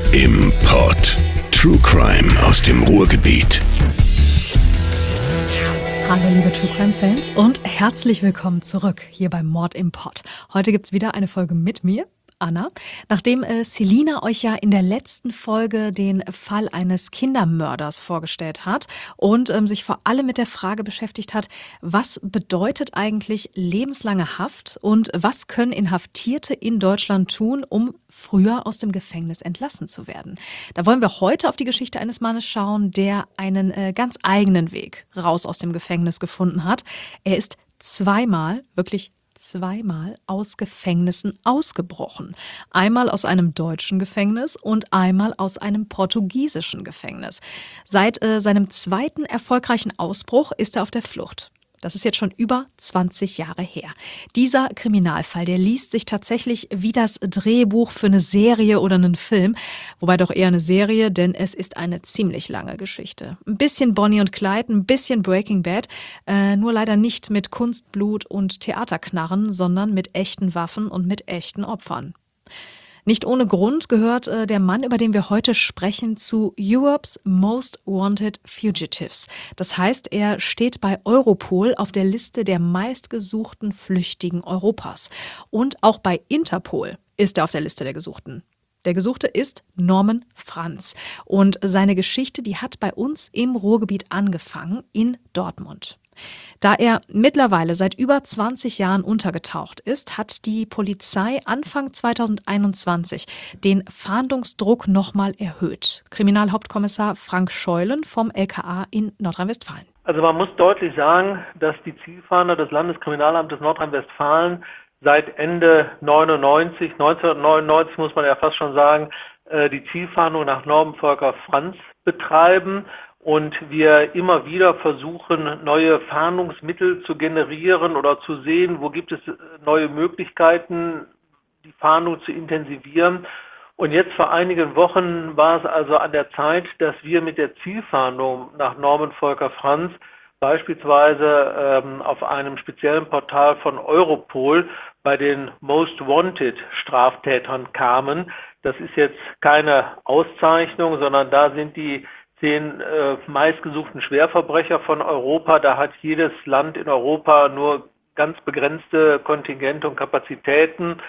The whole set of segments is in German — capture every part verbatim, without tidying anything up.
im Pod. True Crime aus dem Ruhrgebiet. Hallo liebe True Crime Fans und herzlich willkommen zurück hier beim Mord im Pod. Heute gibt's wieder eine Folge mit mir, Anna. Nachdem äh, Selina euch ja in der letzten Folge den Fall eines Kindermörders vorgestellt hat und ähm, sich vor allem mit der Frage beschäftigt hat, was bedeutet eigentlich lebenslange Haft und was können Inhaftierte in Deutschland tun, um früher aus dem Gefängnis entlassen zu werden. Da wollen wir heute auf die Geschichte eines Mannes schauen, der einen äh, ganz eigenen Weg raus aus dem Gefängnis gefunden hat. Er ist zweimal, wirklich zweimal aus Gefängnissen ausgebrochen. Einmal aus einem deutschen Gefängnis und einmal aus einem portugiesischen Gefängnis. Seit äh, seinem zweiten erfolgreichen Ausbruch ist er auf der Flucht. Das ist jetzt schon über zwanzig Jahre her. Dieser Kriminalfall, der liest sich tatsächlich wie das Drehbuch für eine Serie oder einen Film. Wobei doch eher eine Serie, denn es ist eine ziemlich lange Geschichte. Ein bisschen Bonnie und Clyde, ein bisschen Breaking Bad. Äh, nur leider nicht mit Kunst, Blut und Theaterknarren, sondern mit echten Waffen und mit echten Opfern. Nicht ohne Grund gehört äh, der Mann, über den wir heute sprechen, zu Europe's Most Wanted Fugitives. Das heißt, er steht bei Europol auf der Liste der meistgesuchten Flüchtigen Europas. Und auch bei Interpol ist er auf der Liste der Gesuchten. Der Gesuchte ist Norman Franz. Und seine Geschichte, die hat bei uns im Ruhrgebiet angefangen, in Dortmund. Da er mittlerweile seit über zwanzig Jahren untergetaucht ist, hat die Polizei Anfang zweitausendeinundzwanzig den Fahndungsdruck nochmal erhöht. Kriminalhauptkommissar Frank Scheulen vom L K A in Nordrhein-Westfalen. Also man muss deutlich sagen, dass die Zielfahnder des Landeskriminalamtes Nordrhein-Westfalen seit Ende neunundneunzig, neunzehnhundertneunundneunzig muss man ja fast schon sagen, die Zielfahndung nach Norman Volker Franz betreiben. Und wir immer wieder versuchen, neue Fahndungsmittel zu generieren oder zu sehen, wo gibt es neue Möglichkeiten, die Fahndung zu intensivieren. Und jetzt vor einigen Wochen war es also an der Zeit, dass wir mit der Zielfahndung nach Norman Volker Franz beispielsweise ähm, auf einem speziellen Portal von Europol bei den Most Wanted Straftätern kamen. Das ist jetzt keine Auszeichnung, sondern da sind die zehn äh, meistgesuchten Schwerverbrecher von Europa. Da hat jedes Land in Europa nur ganz begrenzte Kontingente und Kapazitäten.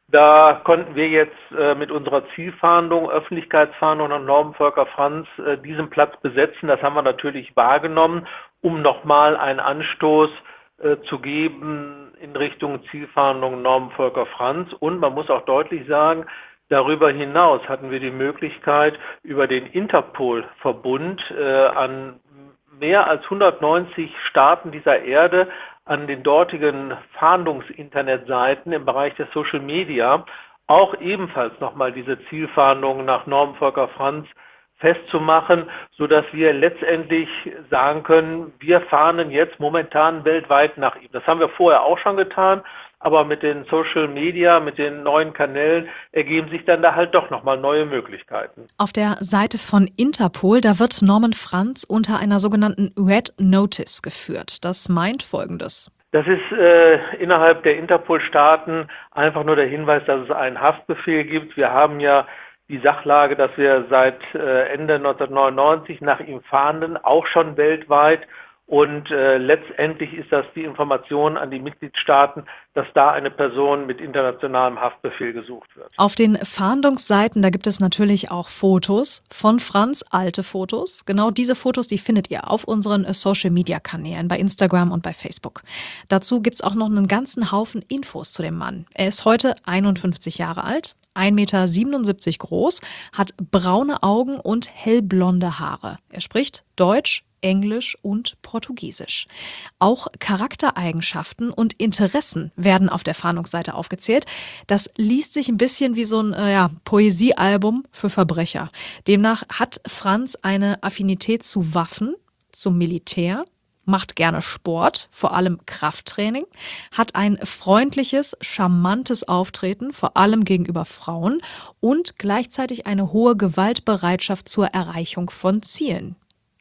Da konnten wir jetzt äh, mit unserer Zielfahndung, Öffentlichkeitsfahndung nach Norman Volker Franz äh, diesen Platz besetzen. Das haben wir natürlich wahrgenommen, um nochmal einen Anstoß äh, zu geben in Richtung Zielfahndung Norman Volker Franz. Und man muss auch deutlich sagen, darüber hinaus hatten wir die Möglichkeit, über den Interpol-Verbund äh, an mehr als hundertneunzig Staaten dieser Erde, an den dortigen Fahndungsinternetseiten im Bereich der Social Media, auch ebenfalls nochmal diese Zielfahndung nach Norman Volker Franz festzumachen, sodass wir letztendlich sagen können, wir fahnden jetzt momentan weltweit nach ihm. Das haben wir vorher auch schon getan. Aber mit den Social Media, mit den neuen Kanälen ergeben sich dann da halt doch nochmal neue Möglichkeiten. Auf der Seite von Interpol, da wird Norman Franz unter einer sogenannten Red Notice geführt. Das meint Folgendes. Das ist äh, innerhalb der Interpol-Staaten einfach nur der Hinweis, dass es einen Haftbefehl gibt. Wir haben ja die Sachlage, dass wir seit äh, Ende neunzehnhundertneunundneunzig nach ihm fahnden, auch schon weltweit. Und äh, letztendlich ist das die Information an die Mitgliedstaaten, dass da eine Person mit internationalem Haftbefehl gesucht wird. Auf den Fahndungsseiten, da gibt es natürlich auch Fotos von Franz, alte Fotos. Genau diese Fotos, die findet ihr auf unseren Social-Media-Kanälen bei Instagram und bei Facebook. Dazu gibt es auch noch einen ganzen Haufen Infos zu dem Mann. Er ist heute einundfünfzig Jahre alt, ein Meter siebenundsiebzig groß, hat braune Augen und hellblonde Haare. Er spricht Deutsch, Englisch und Portugiesisch. Auch Charaktereigenschaften und Interessen werden auf der Fahndungsseite aufgezählt. Das liest sich ein bisschen wie so ein äh, ja, Poesiealbum für Verbrecher. Demnach hat Franz eine Affinität zu Waffen, zum Militär, macht gerne Sport, vor allem Krafttraining, hat ein freundliches, charmantes Auftreten, vor allem gegenüber Frauen und gleichzeitig eine hohe Gewaltbereitschaft zur Erreichung von Zielen.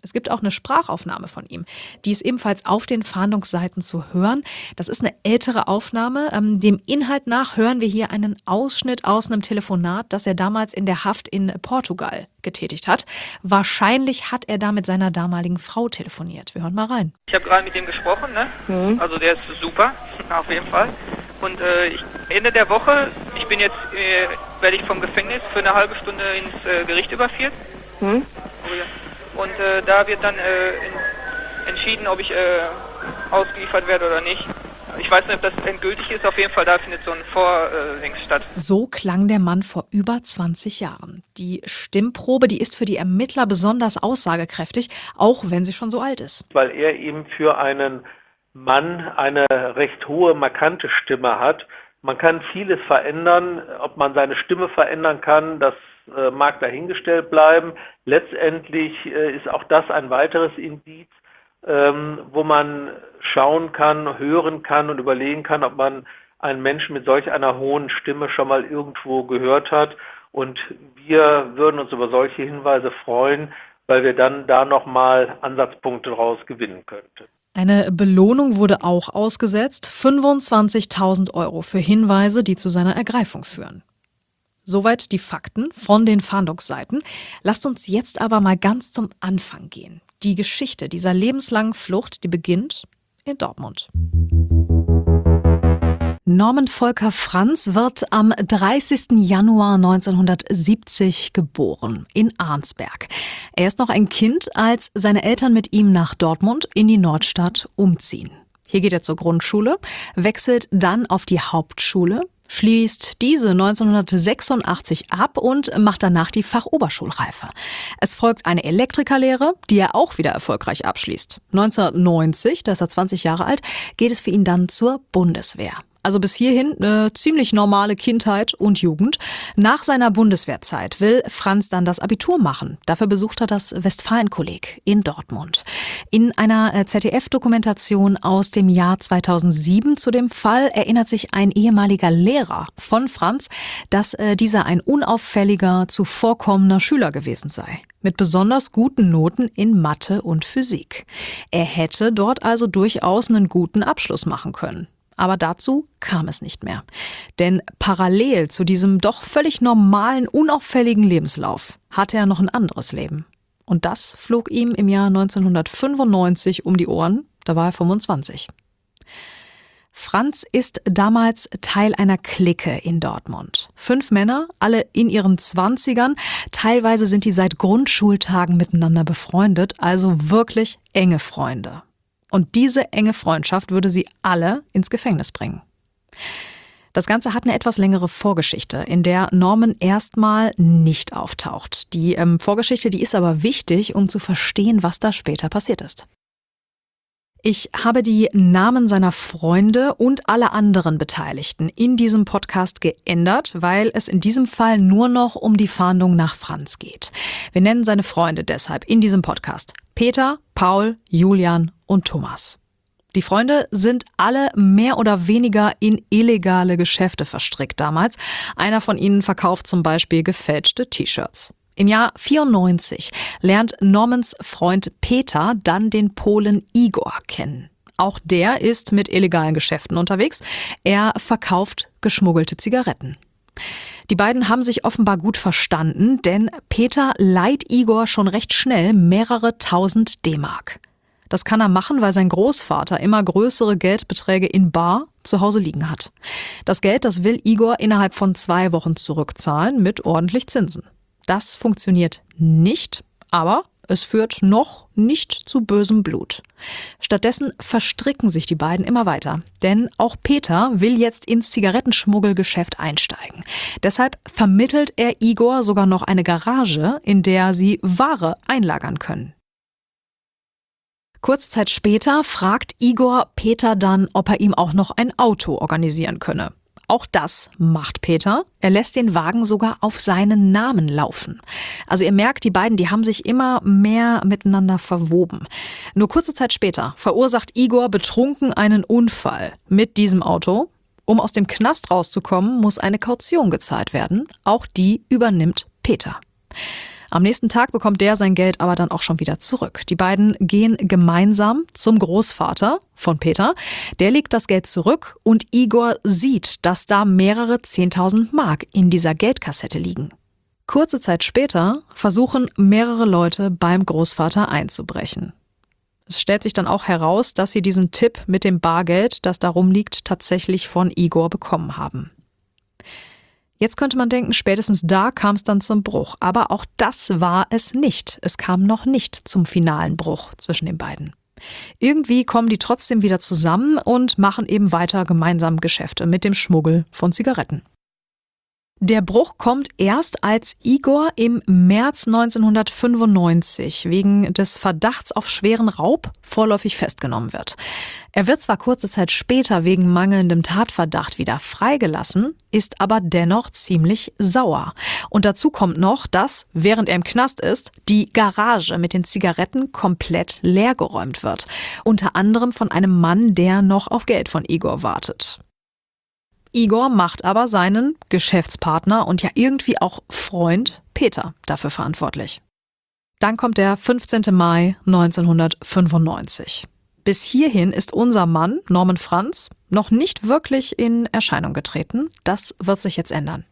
Es gibt auch eine Sprachaufnahme von ihm. Die ist ebenfalls auf den Fahndungsseiten zu hören. Das ist eine ältere Aufnahme. Ähm, dem Inhalt nach hören wir hier einen Ausschnitt aus einem Telefonat, das er damals in der Haft in Portugal getätigt hat. Wahrscheinlich hat er da mit seiner damaligen Frau telefoniert. Wir hören mal rein. Ich habe gerade mit ihm gesprochen, ne? Mhm. Also der ist super, auf jeden Fall. Und äh, ich, Ende der Woche, ich bin jetzt, äh, werde ich vom Gefängnis für eine halbe Stunde ins äh, Gericht überführt. Mhm. Oh ja. Und äh, da wird dann äh, in, entschieden, ob ich äh, ausgeliefert werde oder nicht. Ich weiß nicht, ob das endgültig ist. Auf jeden Fall, da findet so ein Vordings statt. So klang der Mann vor über zwanzig Jahren. Die Stimmprobe, die ist für die Ermittler besonders aussagekräftig, auch wenn sie schon so alt ist. Weil er eben für einen Mann eine recht hohe, markante Stimme hat. Man kann vieles verändern. Ob man seine Stimme verändern kann, das äh, mag dahingestellt bleiben. Letztendlich äh, ist auch das ein weiteres Indiz, ähm, wo man schauen kann, hören kann und überlegen kann, ob man einen Menschen mit solch einer hohen Stimme schon mal irgendwo gehört hat. Und wir würden uns über solche Hinweise freuen, weil wir dann da nochmal Ansatzpunkte daraus gewinnen könnten. Eine Belohnung wurde auch ausgesetzt, fünfundzwanzigtausend Euro für Hinweise, die zu seiner Ergreifung führen. Soweit die Fakten von den Fahndungsseiten. Lasst uns jetzt aber mal ganz zum Anfang gehen. Die Geschichte dieser lebenslangen Flucht, die beginnt in Dortmund. Norman Volker Franz wird am dreißigsten Januar neunzehnhundertsiebzig geboren in Arnsberg. Er ist noch ein Kind, als seine Eltern mit ihm nach Dortmund in die Nordstadt umziehen. Hier geht er zur Grundschule, wechselt dann auf die Hauptschule, schließt diese neunzehnhundertsechsundachtzig ab und macht danach die Fachoberschulreife. Es folgt eine Elektrikerlehre, die er auch wieder erfolgreich abschließt. neunzehnhundertneunzig, da ist er zwanzig Jahre alt, geht es für ihn dann zur Bundeswehr. Also bis hierhin eine ziemlich normale Kindheit und Jugend. Nach seiner Bundeswehrzeit will Franz dann das Abitur machen. Dafür besucht er das Westfalenkolleg in Dortmund. In einer Z D F-Dokumentation aus dem Jahr zweitausendsieben zu dem Fall erinnert sich ein ehemaliger Lehrer von Franz, dass äh, dieser ein unauffälliger, zuvorkommender Schüler gewesen sei. Mit besonders guten Noten in Mathe und Physik. Er hätte dort also durchaus einen guten Abschluss machen können. Aber dazu kam es nicht mehr. Denn parallel zu diesem doch völlig normalen, unauffälligen Lebenslauf hatte er noch ein anderes Leben. Und das flog ihm im Jahr neunzehnhundertfünfundneunzig um die Ohren, da war er fünfundzwanzig. Franz ist damals Teil einer Clique in Dortmund. Fünf Männer, alle in ihren Zwanzigern. Teilweise sind die seit Grundschultagen miteinander befreundet, also wirklich enge Freunde. Und diese enge Freundschaft würde sie alle ins Gefängnis bringen. Das Ganze hat eine etwas längere Vorgeschichte, in der Norman erstmal nicht auftaucht. Die ähm, Vorgeschichte, die ist aber wichtig, um zu verstehen, was da später passiert ist. Ich habe die Namen seiner Freunde und alle anderen Beteiligten in diesem Podcast geändert, weil es in diesem Fall nur noch um die Fahndung nach Franz geht. Wir nennen seine Freunde deshalb in diesem Podcast Peter, Paul, Julian und Thomas. Die Freunde sind alle mehr oder weniger in illegale Geschäfte verstrickt damals. Einer von ihnen verkauft zum Beispiel gefälschte T-Shirts. Im Jahr vierundneunzig lernt Normans Freund Peter dann den Polen Igor kennen. Auch der ist mit illegalen Geschäften unterwegs. Er verkauft geschmuggelte Zigaretten. Die beiden haben sich offenbar gut verstanden, denn Peter leiht Igor schon recht schnell mehrere tausend D-Mark. Das kann er machen, weil sein Großvater immer größere Geldbeträge in bar zu Hause liegen hat. Das Geld, das will Igor innerhalb von zwei Wochen zurückzahlen mit ordentlich Zinsen. Das funktioniert nicht, aber es führt noch nicht zu bösem Blut. Stattdessen verstricken sich die beiden immer weiter, denn auch Peter will jetzt ins Zigarettenschmuggelgeschäft einsteigen. Deshalb vermittelt er Igor sogar noch eine Garage, in der sie Ware einlagern können. Kurze Zeit später fragt Igor Peter dann, ob er ihm auch noch ein Auto organisieren könne. Auch das macht Peter. Er lässt den Wagen sogar auf seinen Namen laufen. Also ihr merkt, die beiden, die haben sich immer mehr miteinander verwoben. Nur kurze Zeit später verursacht Igor betrunken einen Unfall mit diesem Auto. Um aus dem Knast rauszukommen, muss eine Kaution gezahlt werden. Auch die übernimmt Peter. Am nächsten Tag bekommt der sein Geld aber dann auch schon wieder zurück. Die beiden gehen gemeinsam zum Großvater von Peter. Der legt das Geld zurück und Igor sieht, dass da mehrere zehntausend Mark in dieser Geldkassette liegen. Kurze Zeit später versuchen mehrere Leute beim Großvater einzubrechen. Es stellt sich dann auch heraus, dass sie diesen Tipp mit dem Bargeld, das da rumliegt, tatsächlich von Igor bekommen haben. Jetzt könnte man denken, spätestens da kam es dann zum Bruch. Aber auch das war es nicht. Es kam noch nicht zum finalen Bruch zwischen den beiden. Irgendwie kommen die trotzdem wieder zusammen und machen eben weiter gemeinsam Geschäfte mit dem Schmuggel von Zigaretten. Der Bruch kommt erst, als Igor im März neunzehnhundertfünfundneunzig wegen des Verdachts auf schweren Raub vorläufig festgenommen wird. Er wird zwar kurze Zeit später wegen mangelndem Tatverdacht wieder freigelassen, ist aber dennoch ziemlich sauer. Und dazu kommt noch, dass, während er im Knast ist, die Garage mit den Zigaretten komplett leergeräumt wird. Unter anderem von einem Mann, der noch auf Geld von Igor wartet. Igor macht aber seinen Geschäftspartner und ja irgendwie auch Freund Peter dafür verantwortlich. Dann kommt der fünfzehnten Mai neunzehnhundertfünfundneunzig. Bis hierhin ist unser Mann, Norman Franz, noch nicht wirklich in Erscheinung getreten. Das wird sich jetzt ändern.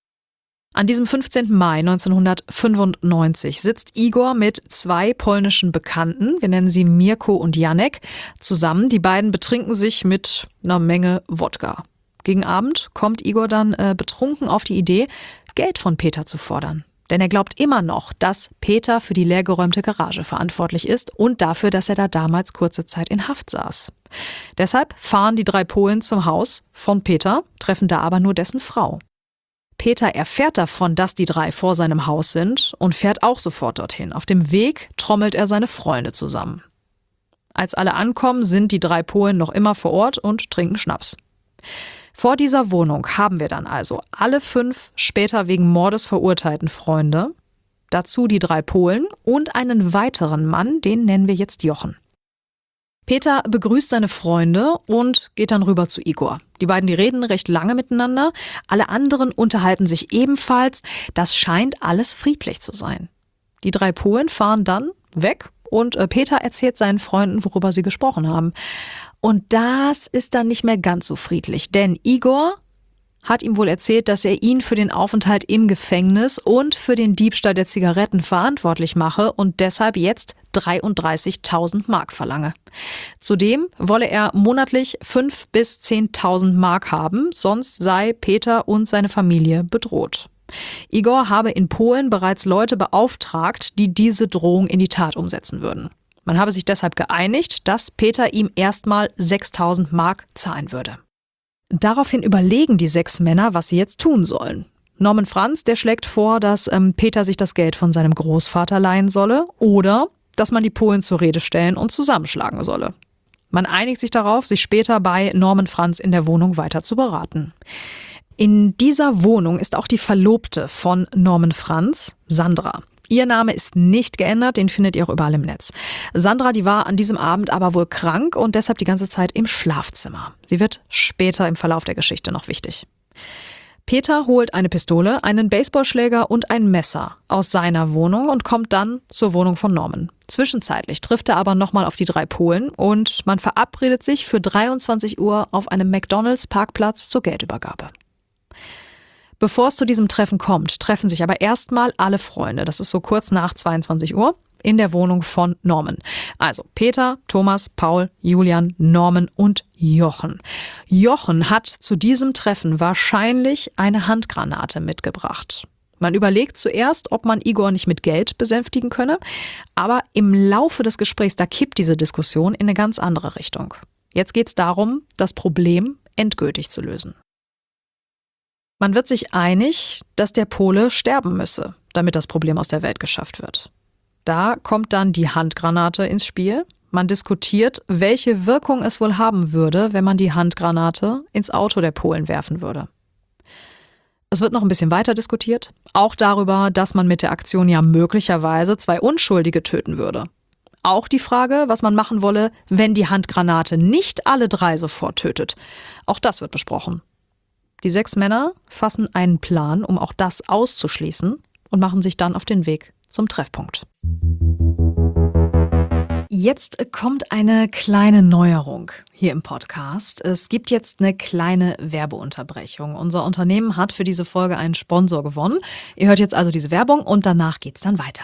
An diesem fünfzehnten Mai neunzehnhundertfünfundneunzig sitzt Igor mit zwei polnischen Bekannten, wir nennen sie Mirko und Janek, zusammen. Die beiden betrinken sich mit einer Menge Wodka. Gegen Abend kommt Igor dann äh, betrunken auf die Idee, Geld von Peter zu fordern. Denn er glaubt immer noch, dass Peter für die leergeräumte Garage verantwortlich ist und dafür, dass er da damals kurze Zeit in Haft saß. Deshalb fahren die drei Polen zum Haus von Peter, treffen da aber nur dessen Frau. Peter erfährt davon, dass die drei vor seinem Haus sind und fährt auch sofort dorthin. Auf dem Weg trommelt er seine Freunde zusammen. Als alle ankommen, sind die drei Polen noch immer vor Ort und trinken Schnaps. Vor dieser Wohnung haben wir dann also alle fünf später wegen Mordes verurteilten Freunde, dazu die drei Polen und einen weiteren Mann, den nennen wir jetzt Jochen. Peter begrüßt seine Freunde und geht dann rüber zu Igor. Die beiden, die reden recht lange miteinander, alle anderen unterhalten sich ebenfalls. Das scheint alles friedlich zu sein. Die drei Polen fahren dann weg und Peter erzählt seinen Freunden, worüber sie gesprochen haben. Und das ist dann nicht mehr ganz so friedlich, denn Igor hat ihm wohl erzählt, dass er ihn für den Aufenthalt im Gefängnis und für den Diebstahl der Zigaretten verantwortlich mache und deshalb jetzt dreiunddreißigtausend Mark verlange. Zudem wolle er monatlich fünftausend bis zehntausend Mark haben, sonst sei Peter und seine Familie bedroht. Igor habe in Polen bereits Leute beauftragt, die diese Drohung in die Tat umsetzen würden. Man habe sich deshalb geeinigt, dass Peter ihm erstmal sechstausend Mark zahlen würde. Daraufhin überlegen die sechs Männer, was sie jetzt tun sollen. Norman Franz, der schlägt vor, dass ähm, Peter sich das Geld von seinem Großvater leihen solle oder dass man die Polen zur Rede stellen und zusammenschlagen solle. Man einigt sich darauf, sich später bei Norman Franz in der Wohnung weiter zu beraten. In dieser Wohnung ist auch die Verlobte von Norman Franz, Sandra. Ihr Name ist nicht geändert, den findet ihr auch überall im Netz. Sandra, die war an diesem Abend aber wohl krank und deshalb die ganze Zeit im Schlafzimmer. Sie wird später im Verlauf der Geschichte noch wichtig. Peter holt eine Pistole, einen Baseballschläger und ein Messer aus seiner Wohnung und kommt dann zur Wohnung von Norman. Zwischenzeitlich trifft er aber nochmal auf die drei Polen und man verabredet sich für dreiundzwanzig Uhr auf einem McDonalds-Parkplatz zur Geldübergabe. Bevor es zu diesem Treffen kommt, treffen sich aber erstmal alle Freunde, das ist so kurz nach zweiundzwanzig Uhr, in der Wohnung von Norman. Also Peter, Thomas, Paul, Julian, Norman und Jochen. Jochen hat zu diesem Treffen wahrscheinlich eine Handgranate mitgebracht. Man überlegt zuerst, ob man Igor nicht mit Geld besänftigen könne, aber im Laufe des Gesprächs, da kippt diese Diskussion in eine ganz andere Richtung. Jetzt geht es darum, das Problem endgültig zu lösen. Man wird sich einig, dass der Pole sterben müsse, damit das Problem aus der Welt geschafft wird. Da kommt dann die Handgranate ins Spiel. Man diskutiert, welche Wirkung es wohl haben würde, wenn man die Handgranate ins Auto der Polen werfen würde. Es wird noch ein bisschen weiter diskutiert, auch darüber, dass man mit der Aktion ja möglicherweise zwei Unschuldige töten würde. Auch die Frage, was man machen wolle, wenn die Handgranate nicht alle drei sofort tötet. Auch das wird besprochen. Die sechs Männer fassen einen Plan, um auch das auszuschließen und machen sich dann auf den Weg zum Treffpunkt. Jetzt kommt eine kleine Neuerung hier im Podcast. Es gibt jetzt eine kleine Werbeunterbrechung. Unser Unternehmen hat für diese Folge einen Sponsor gewonnen. Ihr hört jetzt also diese Werbung und danach geht's dann weiter.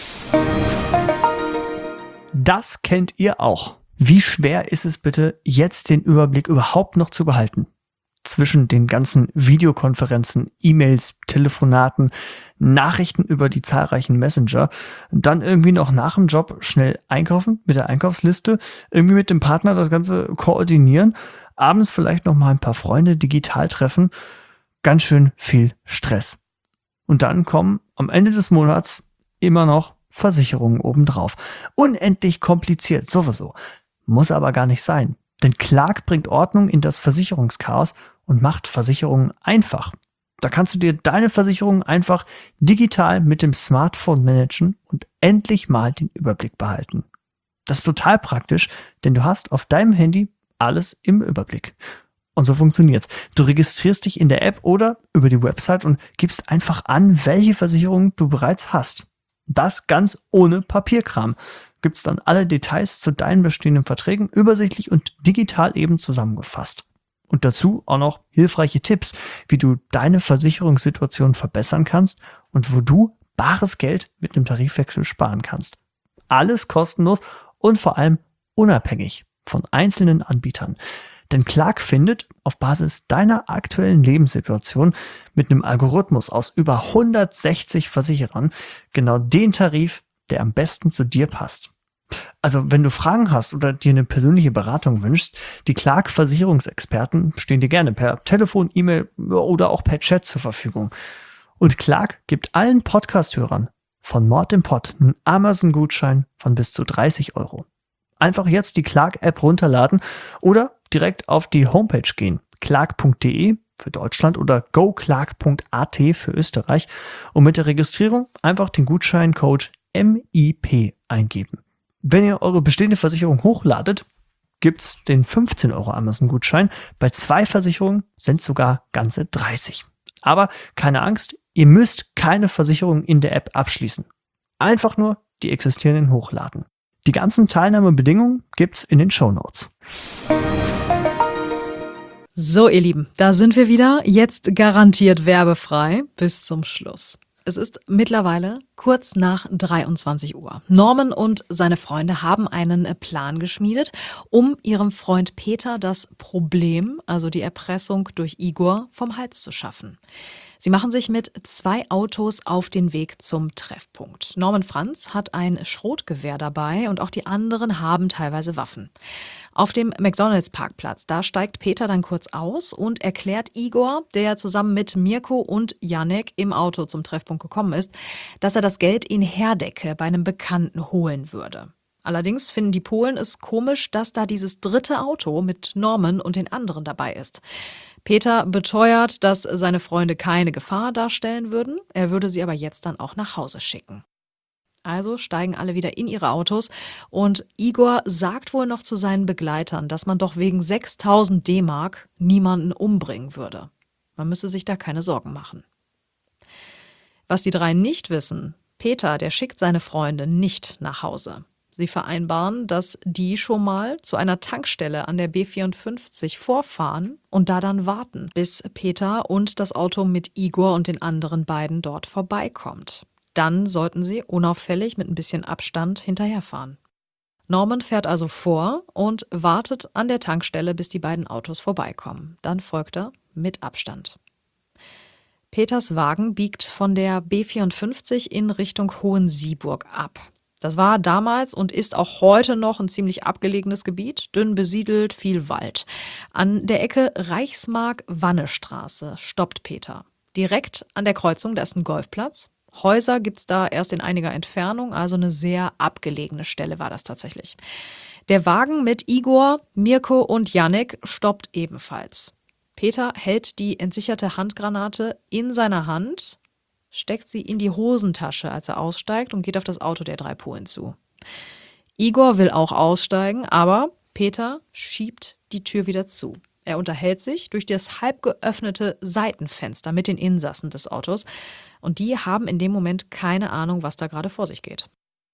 Das kennt ihr auch. Wie schwer ist es bitte, jetzt den Überblick überhaupt noch zu behalten? Zwischen den ganzen Videokonferenzen, E-Mails, Telefonaten, Nachrichten über die zahlreichen Messenger, dann irgendwie noch nach dem Job schnell einkaufen mit der Einkaufsliste, irgendwie mit dem Partner das Ganze koordinieren, abends vielleicht noch mal ein paar Freunde digital treffen. Ganz schön viel Stress. Und dann kommen am Ende des Monats immer noch Versicherungen obendrauf. Unendlich kompliziert, sowieso. Muss aber gar nicht sein. Denn Clark bringt Ordnung in das Versicherungschaos und macht Versicherungen einfach. Da kannst du dir deine Versicherungen einfach digital mit dem Smartphone managen und endlich mal den Überblick behalten. Das ist total praktisch, denn du hast auf deinem Handy alles im Überblick. Und so funktioniert's. Du registrierst dich in der App oder über die Website und gibst einfach an, welche Versicherungen du bereits hast. Das ganz ohne Papierkram. Gibt's dann alle Details zu deinen bestehenden Verträgen übersichtlich und digital eben zusammengefasst. Und dazu auch noch hilfreiche Tipps, wie du deine Versicherungssituation verbessern kannst und wo du bares Geld mit einem Tarifwechsel sparen kannst. Alles kostenlos und vor allem unabhängig von einzelnen Anbietern. Denn Clark findet auf Basis deiner aktuellen Lebenssituation mit einem Algorithmus aus über hundertsechzig Versicherern genau den Tarif, der am besten zu dir passt. Also wenn du Fragen hast oder dir eine persönliche Beratung wünschst, die Clark-Versicherungsexperten stehen dir gerne per Telefon, E-Mail oder auch per Chat zur Verfügung. Und Clark gibt allen Podcast-Hörern von Mord im Pod einen Amazon-Gutschein von bis zu dreißig Euro. Einfach jetzt die Clark-App runterladen oder direkt auf die Homepage gehen. clark punkt de für Deutschland oder go clark punkt a t für Österreich und mit der Registrierung einfach den Gutscheincode M I P eingeben. Wenn ihr eure bestehende Versicherung hochladet, gibt's den fünfzehn Euro Amazon-Gutschein. Bei zwei Versicherungen sind sogar ganze dreißig. Aber keine Angst, ihr müsst keine Versicherung in der App abschließen. Einfach nur die existierenden hochladen. Die ganzen Teilnahmebedingungen gibt's in den Shownotes. So, ihr Lieben, da sind wir wieder. Jetzt garantiert werbefrei bis zum Schluss. Es ist mittlerweile kurz nach dreiundzwanzig Uhr. Norman und seine Freunde haben einen Plan geschmiedet, um ihrem Freund Peter das Problem, also die Erpressung durch Igor, vom Hals zu schaffen. Sie machen sich mit zwei Autos auf den Weg zum Treffpunkt. Norman Franz hat ein Schrotgewehr dabei und auch die anderen haben teilweise Waffen. Auf dem McDonalds-Parkplatz, da steigt Peter dann kurz aus und erklärt Igor, der zusammen mit Mirko und Yannick im Auto zum Treffpunkt gekommen ist, dass er das Geld in Herdecke bei einem Bekannten holen würde. Allerdings finden die Polen es komisch, dass da dieses dritte Auto mit Norman und den anderen dabei ist. Peter beteuert, dass seine Freunde keine Gefahr darstellen würden, er würde sie aber jetzt dann auch nach Hause schicken. Also steigen alle wieder in ihre Autos und Igor sagt wohl noch zu seinen Begleitern, dass man doch wegen sechstausend D-Mark niemanden umbringen würde. Man müsse sich da keine Sorgen machen. Was die drei nicht wissen, Peter, der schickt seine Freunde nicht nach Hause. Sie vereinbaren, dass die schon mal zu einer Tankstelle an der B vierundfünfzig vorfahren und da dann warten, bis Peter und das Auto mit Igor und den anderen beiden dort vorbeikommt. Dann sollten sie unauffällig mit ein bisschen Abstand hinterherfahren. Norman fährt also vor und wartet an der Tankstelle, bis die beiden Autos vorbeikommen. Dann folgt er mit Abstand. Peters Wagen biegt von der B vierundfünfzig in Richtung Hohensieburg ab. Das war damals und ist auch heute noch ein ziemlich abgelegenes Gebiet, dünn besiedelt, viel Wald. An der Ecke Reichsmark-Wannestraße stoppt Peter. Direkt an der Kreuzung, da ist ein Golfplatz. Häuser gibt's da erst in einiger Entfernung, also eine sehr abgelegene Stelle war das tatsächlich. Der Wagen mit Igor, Mirko und Yannick stoppt ebenfalls. Peter hält die entsicherte Handgranate in seiner Hand, steckt sie in die Hosentasche, als er aussteigt und geht auf das Auto der drei Polen zu. Igor will auch aussteigen, aber Peter schiebt die Tür wieder zu. Er unterhält sich durch das halb geöffnete Seitenfenster mit den Insassen des Autos und die haben in dem Moment keine Ahnung, was da gerade vor sich geht.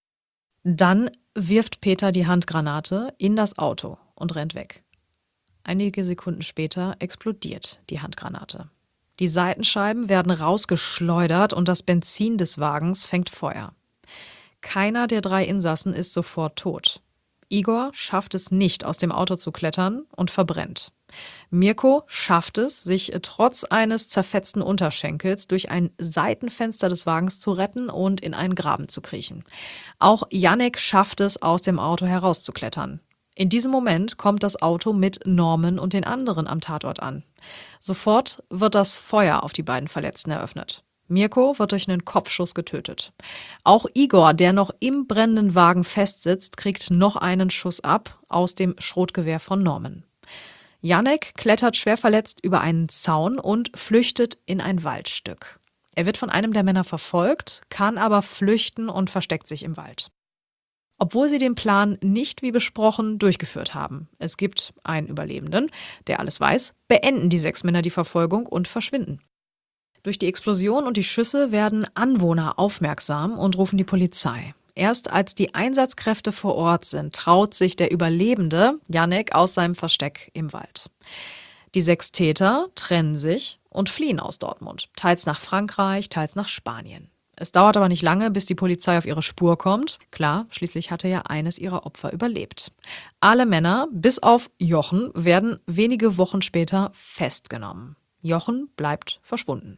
Dann wirft Peter die Handgranate in das Auto und rennt weg. Einige Sekunden später explodiert die Handgranate. Die Seitenscheiben werden rausgeschleudert und das Benzin des Wagens fängt Feuer. Keiner der drei Insassen ist sofort tot. Igor schafft es nicht, aus dem Auto zu klettern und verbrennt. Mirko schafft es, sich trotz eines zerfetzten Unterschenkels durch ein Seitenfenster des Wagens zu retten und in einen Graben zu kriechen. Auch Jannik schafft es, aus dem Auto herauszuklettern. In diesem Moment kommt das Auto mit Norman und den anderen am Tatort an. Sofort wird das Feuer auf die beiden Verletzten eröffnet. Mirko wird durch einen Kopfschuss getötet. Auch Igor, der noch im brennenden Wagen festsitzt, kriegt noch einen Schuss ab aus dem Schrotgewehr von Norman. Jannik klettert schwer verletzt über einen Zaun und flüchtet in ein Waldstück. Er wird von einem der Männer verfolgt, kann aber flüchten und versteckt sich im Wald. Obwohl sie den Plan nicht wie besprochen durchgeführt haben, es gibt einen Überlebenden, der alles weiß, beenden die sechs Männer die Verfolgung und verschwinden. Durch die Explosion und die Schüsse werden Anwohner aufmerksam und rufen die Polizei. Erst als die Einsatzkräfte vor Ort sind, traut sich der Überlebende, Jannik, aus seinem Versteck im Wald. Die sechs Täter trennen sich und fliehen aus Dortmund, teils nach Frankreich, teils nach Spanien. Es dauert aber nicht lange, bis die Polizei auf ihre Spur kommt. Klar, schließlich hatte ja eines ihrer Opfer überlebt. Alle Männer, bis auf Jochen, werden wenige Wochen später festgenommen. Jochen bleibt verschwunden.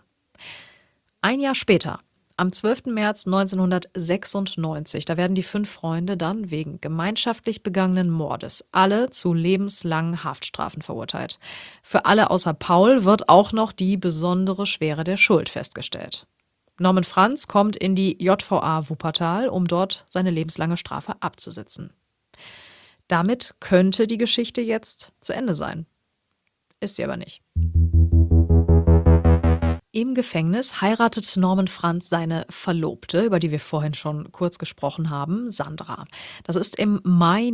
Ein Jahr später, am zwölften März neunzehnhundertsechsundneunzig, da werden die fünf Freunde dann wegen gemeinschaftlich begangenen Mordes alle zu lebenslangen Haftstrafen verurteilt. Für alle außer Paul wird auch noch die besondere Schwere der Schuld festgestellt. Norman Franz kommt in die J V A Wuppertal, um dort seine lebenslange Strafe abzusitzen. Damit könnte die Geschichte jetzt zu Ende sein. Ist sie aber nicht. Im Gefängnis heiratet Norman Franz seine Verlobte, über die wir vorhin schon kurz gesprochen haben, Sandra. Das ist im Mai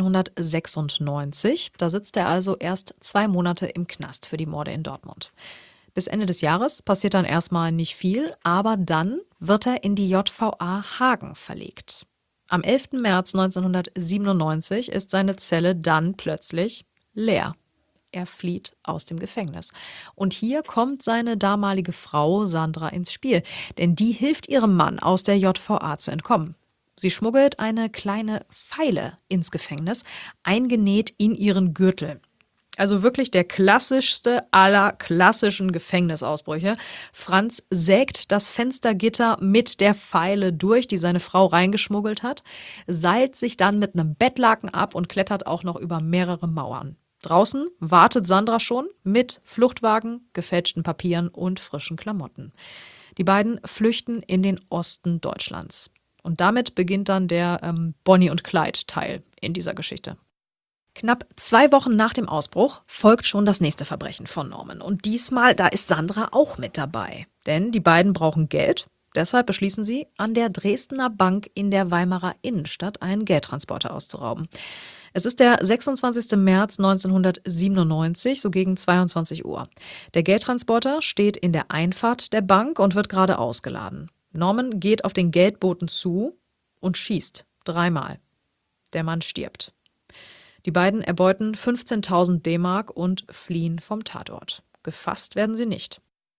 neunzehnhundertsechsundneunzig. Da sitzt er also erst zwei Monate im Knast für die Morde in Dortmund. Bis Ende des Jahres passiert dann erstmal nicht viel, aber dann wird er in die J V A Hagen verlegt. Am elften März neunzehnhundertsiebenundneunzig ist seine Zelle dann plötzlich leer. Er flieht aus dem Gefängnis. Und hier kommt seine damalige Frau Sandra ins Spiel, denn die hilft ihrem Mann, aus der J V A zu entkommen. Sie schmuggelt eine kleine Feile ins Gefängnis, eingenäht in ihren Gürtel. Also wirklich der klassischste aller klassischen Gefängnisausbrüche. Franz sägt das Fenstergitter mit der Feile durch, die seine Frau reingeschmuggelt hat, seilt sich dann mit einem Bettlaken ab und klettert auch noch über mehrere Mauern. Draußen wartet Sandra schon mit Fluchtwagen, gefälschten Papieren und frischen Klamotten. Die beiden flüchten in den Osten Deutschlands. Und damit beginnt dann der ähm, Bonnie und Clyde-Teil in dieser Geschichte. Knapp zwei Wochen nach dem Ausbruch folgt schon das nächste Verbrechen von Norman. Und diesmal, da ist Sandra auch mit dabei. Denn die beiden brauchen Geld. Deshalb beschließen sie, an der Dresdner Bank in der Weimarer Innenstadt einen Geldtransporter auszurauben. Es ist der sechsundzwanzigsten März neunzehnhundertsiebenundneunzig, so gegen zweiundzwanzig Uhr. Der Geldtransporter steht in der Einfahrt der Bank und wird gerade ausgeladen. Norman geht auf den Geldboten zu und schießt dreimal. Der Mann stirbt. Die beiden erbeuten fünfzehntausend D-Mark und fliehen vom Tatort. Gefasst werden sie nicht.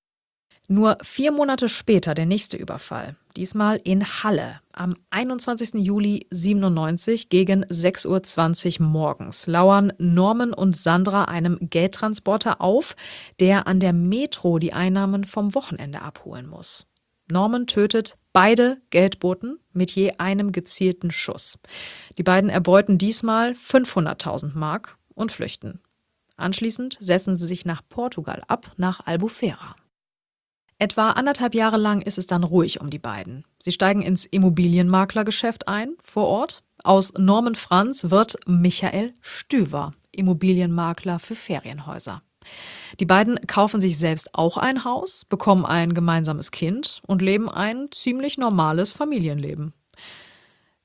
Nur vier Monate später der nächste Überfall, diesmal in Halle. Am einundzwanzigsten Juli siebenundneunzig gegen sechs Uhr zwanzig morgens lauern Norman und Sandra einem Geldtransporter auf, der an der Metro die Einnahmen vom Wochenende abholen muss. Norman tötet beide Geldboten mit je einem gezielten Schuss. Die beiden erbeuten diesmal fünfhunderttausend Mark und flüchten. Anschließend setzen sie sich nach Portugal ab, nach Albufeira. Etwa anderthalb Jahre lang ist es dann ruhig um die beiden. Sie steigen ins Immobilienmaklergeschäft ein, vor Ort. Aus Norman Franz wird Michael Stüver, Immobilienmakler für Ferienhäuser. Die beiden kaufen sich selbst auch ein Haus, bekommen ein gemeinsames Kind und leben ein ziemlich normales Familienleben.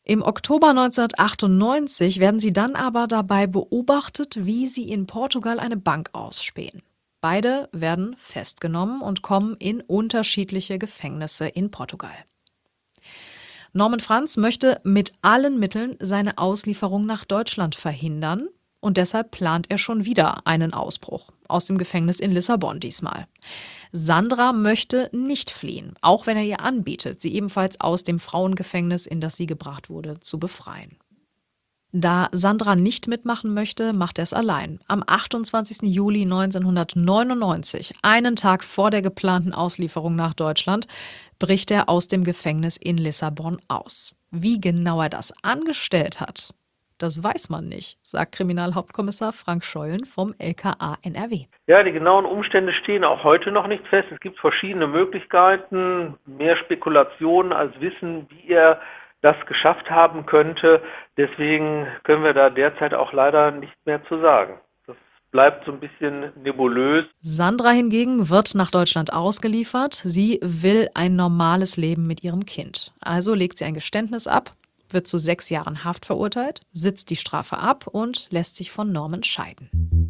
Im Oktober neunzehnhundertachtundneunzig werden sie dann aber dabei beobachtet, wie sie in Portugal eine Bank ausspähen. Beide werden festgenommen und kommen in unterschiedliche Gefängnisse in Portugal. Norman Franz möchte mit allen Mitteln seine Auslieferung nach Deutschland verhindern und deshalb plant er schon wieder einen Ausbruch, aus dem Gefängnis in Lissabon diesmal. Sandra möchte nicht fliehen, auch wenn er ihr anbietet, sie ebenfalls aus dem Frauengefängnis, in das sie gebracht wurde, zu befreien. Da Sandra nicht mitmachen möchte, macht er es allein. Am achtundzwanzigsten Juli neunzehnhundertneunundneunzig, einen Tag vor der geplanten Auslieferung nach Deutschland, bricht er aus dem Gefängnis in Lissabon aus. Wie genau er das angestellt hat, das weiß man nicht, sagt Kriminalhauptkommissar Frank Scheulen vom L K A N R W. Ja, die genauen Umstände stehen auch heute noch nicht fest. Es gibt verschiedene Möglichkeiten, mehr Spekulationen als Wissen, wie er das geschafft haben könnte. Deswegen können wir da derzeit auch leider nicht mehr zu sagen. Das bleibt so ein bisschen nebulös. Sandra hingegen wird nach Deutschland ausgeliefert. Sie will ein normales Leben mit ihrem Kind. Also legt sie ein Geständnis ab, wird zu sechs Jahren Haft verurteilt, sitzt die Strafe ab und lässt sich von Norman scheiden.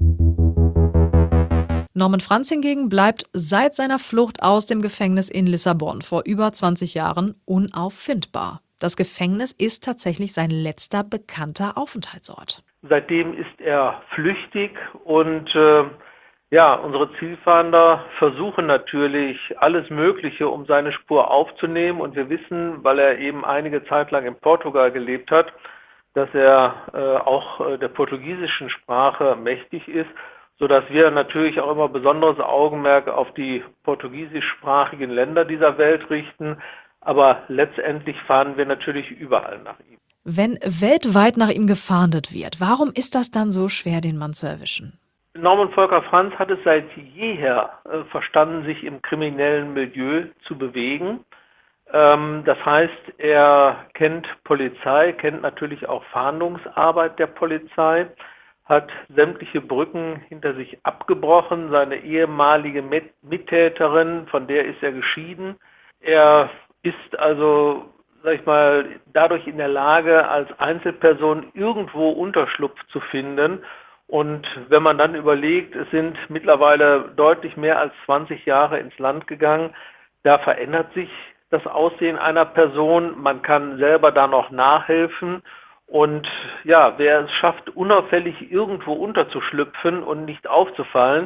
Norman Franz hingegen bleibt seit seiner Flucht aus dem Gefängnis in Lissabon vor über zwanzig Jahren unauffindbar. Das Gefängnis ist tatsächlich sein letzter bekannter Aufenthaltsort. Seitdem ist er flüchtig und äh, ja, unsere Zielfahnder versuchen natürlich alles Mögliche, um seine Spur aufzunehmen. Und wir wissen, weil er eben einige Zeit lang in Portugal gelebt hat, dass er äh, auch äh, der portugiesischen Sprache mächtig ist, sodass wir natürlich auch immer besonderes Augenmerk auf die portugiesischsprachigen Länder dieser Welt richten. Aber letztendlich fahren wir natürlich überall nach ihm. Wenn weltweit nach ihm gefahndet wird, warum ist das dann so schwer, den Mann zu erwischen? Norman Volker Franz hat es seit jeher äh, verstanden, sich im kriminellen Milieu zu bewegen. Ähm, das heißt, er kennt Polizei, kennt natürlich auch Fahndungsarbeit der Polizei, hat sämtliche Brücken hinter sich abgebrochen. Seine ehemalige Mit- Mittäterin, von der ist er geschieden. Er ist also, sag ich mal, dadurch in der Lage, als Einzelperson irgendwo Unterschlupf zu finden. Und wenn man dann überlegt, es sind mittlerweile deutlich mehr als zwanzig Jahre ins Land gegangen, da verändert sich das Aussehen einer Person. Man kann selber da noch nachhelfen. Und ja, wer es schafft, unauffällig irgendwo unterzuschlüpfen und nicht aufzufallen,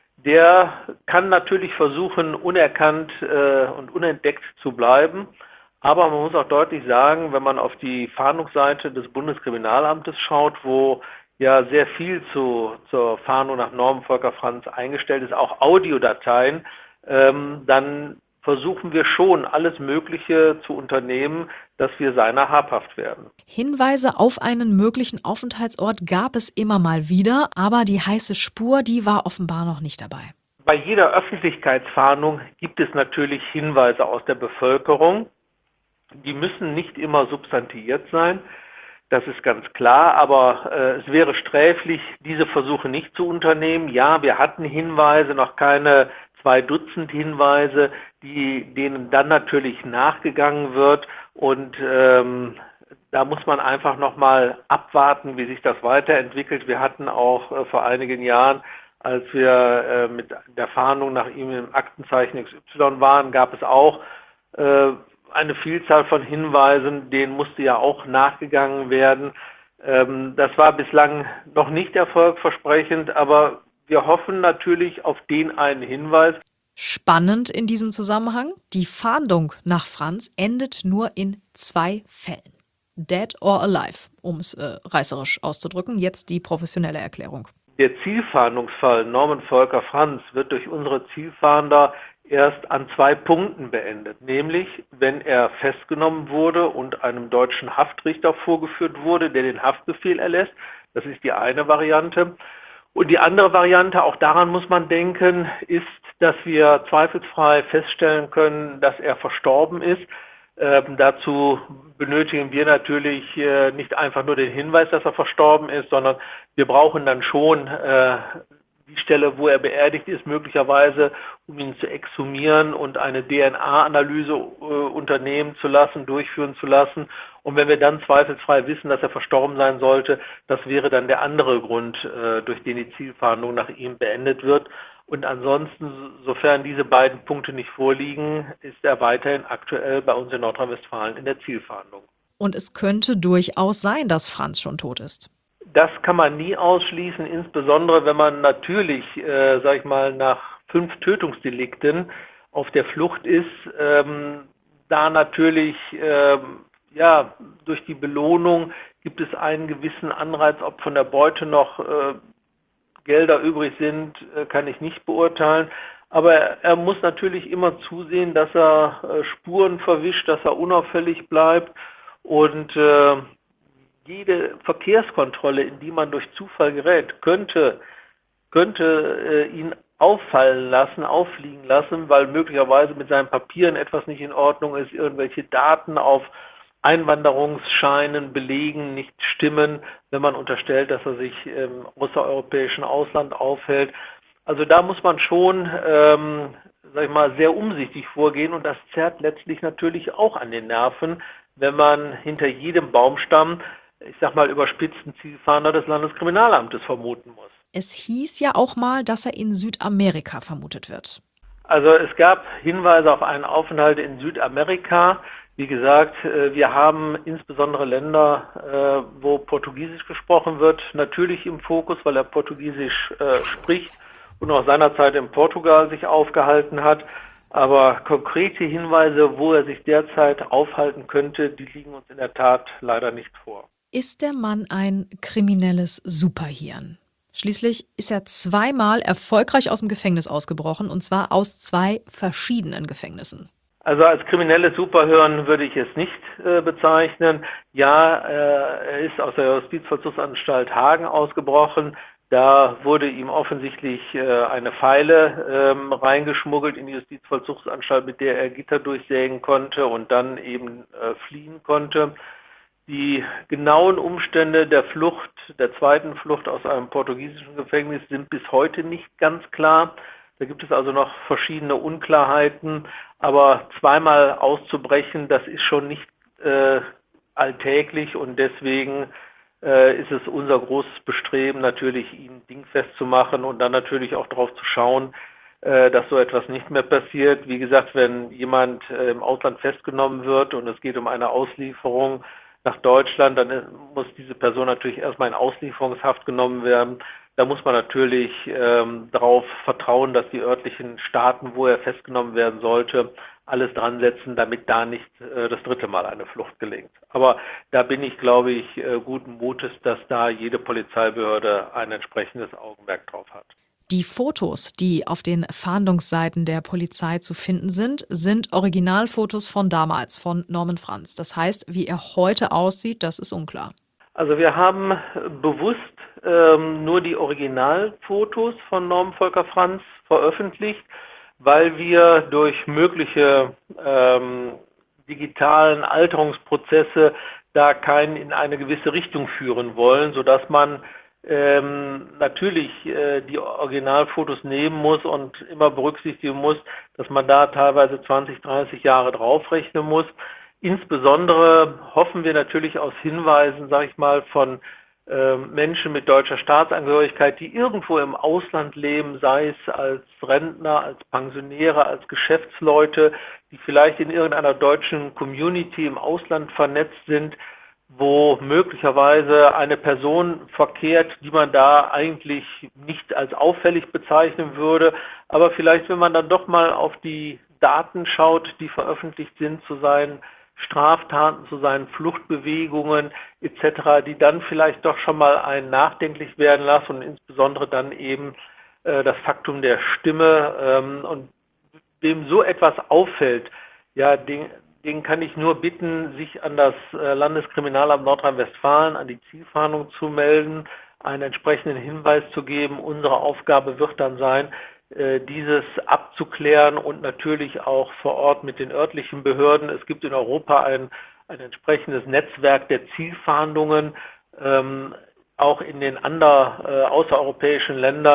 der kann natürlich versuchen, unerkannt äh, und unentdeckt zu bleiben. Aber man muss auch deutlich sagen, wenn man auf die Fahndungsseite des Bundeskriminalamtes schaut, wo ja sehr viel zu, zur Fahndung nach Norman Volker Franz eingestellt ist, auch Audiodateien, ähm, dann versuchen wir schon, alles Mögliche zu unternehmen, dass wir seiner habhaft werden. Hinweise auf einen möglichen Aufenthaltsort gab es immer mal wieder, aber die heiße Spur, die war offenbar noch nicht dabei. Bei jeder Öffentlichkeitsfahndung gibt es natürlich Hinweise aus der Bevölkerung. Die müssen nicht immer substantiiert sein, das ist ganz klar, aber äh, es wäre sträflich, diese Versuche nicht zu unternehmen. Ja, wir hatten Hinweise, noch keine zwei Dutzend Hinweise, die, denen dann natürlich nachgegangen wird. Und ähm, da muss man einfach nochmal abwarten, wie sich das weiterentwickelt. Wir hatten auch äh, vor einigen Jahren, als wir äh, mit der Fahndung nach ihm im Aktenzeichen X Y waren, gab es auch äh, eine Vielzahl von Hinweisen, denen musste ja auch nachgegangen werden. Ähm, das war bislang noch nicht erfolgversprechend, aber wir hoffen natürlich auf den einen Hinweis. Spannend in diesem Zusammenhang, die Fahndung nach Franz endet nur in zwei Fällen. Dead or alive, um es äh, reißerisch auszudrücken. Jetzt die professionelle Erklärung. Der Zielfahndungsfall Norman Volker Franz wird durch unsere Zielfahnder erst an zwei Punkten beendet, nämlich wenn er festgenommen wurde und einem deutschen Haftrichter vorgeführt wurde, der den Haftbefehl erlässt. Das ist die eine Variante. Und die andere Variante, auch daran muss man denken, ist, dass wir zweifelsfrei feststellen können, dass er verstorben ist. Ähm, dazu benötigen wir natürlich äh, nicht einfach nur den Hinweis, dass er verstorben ist, sondern wir brauchen dann schon äh, die Stelle, wo er beerdigt ist, möglicherweise, um ihn zu exhumieren und eine D N A-Analyse äh, unternehmen zu lassen, durchführen zu lassen. Und wenn wir dann zweifelsfrei wissen, dass er verstorben sein sollte, das wäre dann der andere Grund, äh, durch den die Zielfahndung nach ihm beendet wird. Und ansonsten, sofern diese beiden Punkte nicht vorliegen, ist er weiterhin aktuell bei uns in Nordrhein-Westfalen in der Zielfahndung. Und es könnte durchaus sein, dass Franz schon tot ist. Das kann man nie ausschließen, insbesondere wenn man natürlich, äh, sag ich mal, nach fünf Tötungsdelikten auf der Flucht ist, ähm, da natürlich, ähm, ja, durch die Belohnung gibt es einen gewissen Anreiz, ob von der Beute noch äh, Gelder übrig sind, äh, kann ich nicht beurteilen. Aber er, er muss natürlich immer zusehen, dass er äh, Spuren verwischt, dass er unauffällig bleibt und äh, jede Verkehrskontrolle, in die man durch Zufall gerät, könnte, könnte äh, ihn auffallen lassen, auffliegen lassen, weil möglicherweise mit seinen Papieren etwas nicht in Ordnung ist, irgendwelche Daten auf Einwanderungsscheinen, Belegen nicht stimmen, wenn man unterstellt, dass er sich im außereuropäischen Ausland aufhält. Also da muss man schon, ähm, sag ich mal, sehr umsichtig vorgehen und das zerrt letztlich natürlich auch an den Nerven, wenn man hinter jedem Baumstamm, ich sag mal, überspitzten Zielfahnder des Landeskriminalamtes vermuten muss. Es hieß ja auch mal, dass er in Südamerika vermutet wird. Also es gab Hinweise auf einen Aufenthalt in Südamerika. Wie gesagt, wir haben insbesondere Länder, wo Portugiesisch gesprochen wird, natürlich im Fokus, weil er Portugiesisch spricht und auch seinerzeit in Portugal sich aufgehalten hat. Aber konkrete Hinweise, wo er sich derzeit aufhalten könnte, die liegen uns in der Tat leider nicht vor. Ist der Mann ein kriminelles Superhirn? Schließlich ist er zweimal erfolgreich aus dem Gefängnis ausgebrochen, und zwar aus zwei verschiedenen Gefängnissen. Also als kriminelles Superhirn würde ich es nicht äh, bezeichnen. Ja, äh, er ist aus der Justizvollzugsanstalt Hagen ausgebrochen. Da wurde ihm offensichtlich äh, eine Feile ähm, reingeschmuggelt in die Justizvollzugsanstalt, mit der er Gitter durchsägen konnte und dann eben äh, fliehen konnte. Die genauen Umstände der Flucht, der zweiten Flucht aus einem portugiesischen Gefängnis sind bis heute nicht ganz klar. Da gibt es also noch verschiedene Unklarheiten, aber zweimal auszubrechen, das ist schon nicht äh, alltäglich und deswegen äh, ist es unser großes Bestreben, natürlich ihn dingfest zu machen und dann natürlich auch darauf zu schauen, äh, dass so etwas nicht mehr passiert. Wie gesagt, wenn jemand äh, im Ausland festgenommen wird und es geht um eine Auslieferung nach Deutschland, dann muss diese Person natürlich erstmal in Auslieferungshaft genommen werden. Da muss man natürlich ähm, darauf vertrauen, dass die örtlichen Staaten, wo er festgenommen werden sollte, alles dran setzen, damit da nicht äh, das dritte Mal eine Flucht gelingt. Aber da bin ich, glaube ich, äh, guten Mutes, dass da jede Polizeibehörde ein entsprechendes Augenmerk drauf hat. Die Fotos, die auf den Fahndungsseiten der Polizei zu finden sind, sind Originalfotos von damals, von Norman Franz. Das heißt, wie er heute aussieht, das ist unklar. Also wir haben bewusst ähm, nur die Originalfotos von Norman Volker Franz veröffentlicht, weil wir durch mögliche ähm, digitalen Alterungsprozesse da keinen in eine gewisse Richtung führen wollen, sodass man ähm, natürlich äh, die Originalfotos nehmen muss und immer berücksichtigen muss, dass man da teilweise zwanzig, dreißig Jahre draufrechnen muss. Insbesondere hoffen wir natürlich aus Hinweisen, sage ich mal, von äh, Menschen mit deutscher Staatsangehörigkeit, die irgendwo im Ausland leben, sei es als Rentner, als Pensionäre, als Geschäftsleute, die vielleicht in irgendeiner deutschen Community im Ausland vernetzt sind, wo möglicherweise eine Person verkehrt, die man da eigentlich nicht als auffällig bezeichnen würde. Aber vielleicht, wenn man dann doch mal auf die Daten schaut, die veröffentlicht sind zu seinen Straftaten, zu seinen Fluchtbewegungen et cetera, die dann vielleicht doch schon mal einen nachdenklich werden lassen und insbesondere dann eben äh, das Faktum der Stimme. Ähm, und wem so etwas auffällt, ja, den, den kann ich nur bitten, sich an das äh, Landeskriminalamt Nordrhein-Westfalen, an die Zielfahndung zu melden, einen entsprechenden Hinweis zu geben. Unsere Aufgabe wird dann sein, dieses abzuklären und natürlich auch vor Ort mit den örtlichen Behörden. Es gibt in Europa ein, ein entsprechendes Netzwerk der Zielfahndungen. Ähm, auch in den anderen äh, außereuropäischen Ländern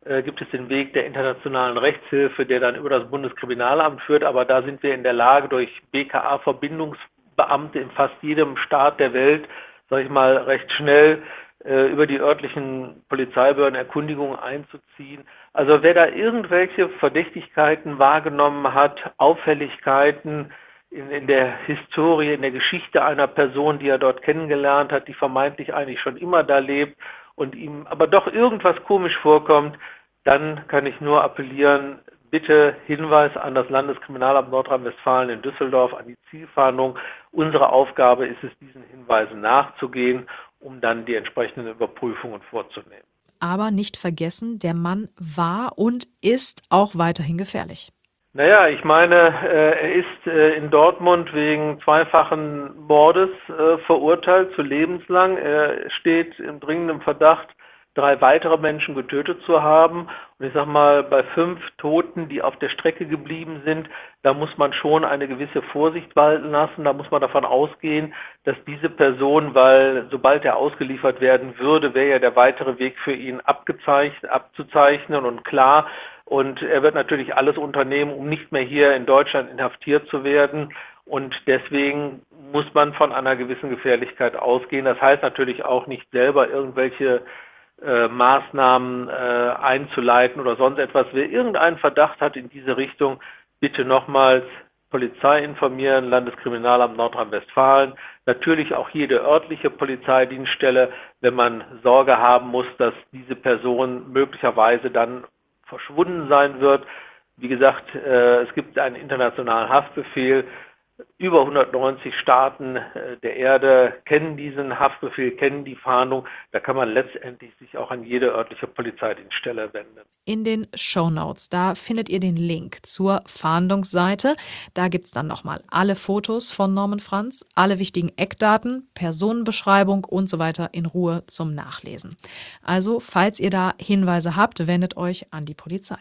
äh, gibt es den Weg der internationalen Rechtshilfe, der dann über das Bundeskriminalamt führt. Aber da sind wir in der Lage, durch B K A-Verbindungsbeamte in fast jedem Staat der Welt, sage ich mal, recht schnell äh, über die örtlichen Polizeibehörden Erkundigungen einzuziehen. Also wer da irgendwelche Verdächtigkeiten wahrgenommen hat, Auffälligkeiten in, in der Historie, in der Geschichte einer Person, die er dort kennengelernt hat, die vermeintlich eigentlich schon immer da lebt und ihm aber doch irgendwas komisch vorkommt, dann kann ich nur appellieren, bitte Hinweis an das Landeskriminalamt Nordrhein-Westfalen in Düsseldorf, an die Zielfahndung. Unsere Aufgabe ist es, diesen Hinweisen nachzugehen, um dann die entsprechenden Überprüfungen vorzunehmen. Aber nicht vergessen, der Mann war und ist auch weiterhin gefährlich. Naja, ich meine, er ist in Dortmund wegen zweifachen Mordes verurteilt zu lebenslang. Er steht im dringenden Verdacht, drei weitere Menschen getötet zu haben. Und ich sag mal, bei fünf Toten, die auf der Strecke geblieben sind, da muss man schon eine gewisse Vorsicht walten lassen. Da muss man davon ausgehen, dass diese Person, weil sobald er ausgeliefert werden würde, wäre ja der weitere Weg für ihn abgezeichnet, abzuzeichnen und klar. Und er wird natürlich alles unternehmen, um nicht mehr hier in Deutschland inhaftiert zu werden. Und deswegen muss man von einer gewissen Gefährlichkeit ausgehen. Das heißt natürlich auch nicht selber irgendwelche Äh, Maßnahmen äh, einzuleiten oder sonst etwas. Wer irgendeinen Verdacht hat in diese Richtung, bitte nochmals Polizei informieren, Landeskriminalamt Nordrhein-Westfalen, natürlich auch jede örtliche Polizeidienststelle, wenn man Sorge haben muss, dass diese Person möglicherweise dann verschwunden sein wird. Wie gesagt, äh, es gibt einen internationalen Haftbefehl. Über hundertneunzig Staaten der Erde kennen diesen Haftbefehl, kennen die Fahndung. Da kann man letztendlich sich auch an jede örtliche Polizeidienststelle wenden. In den Shownotes, da findet ihr den Link zur Fahndungsseite. Da gibt es dann nochmal alle Fotos von Norman Franz, alle wichtigen Eckdaten, Personenbeschreibung und so weiter in Ruhe zum Nachlesen. Also, falls ihr da Hinweise habt, wendet euch an die Polizei.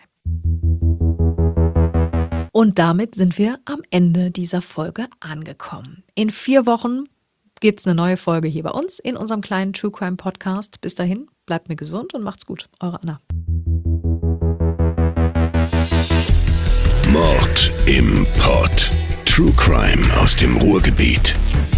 Und damit sind wir am Ende dieser Folge angekommen. In vier Wochen gibt es eine neue Folge hier bei uns in unserem kleinen True Crime Podcast. Bis dahin, bleibt mir gesund und macht's gut. Eure Anna. Mord im Pott. True Crime aus dem Ruhrgebiet.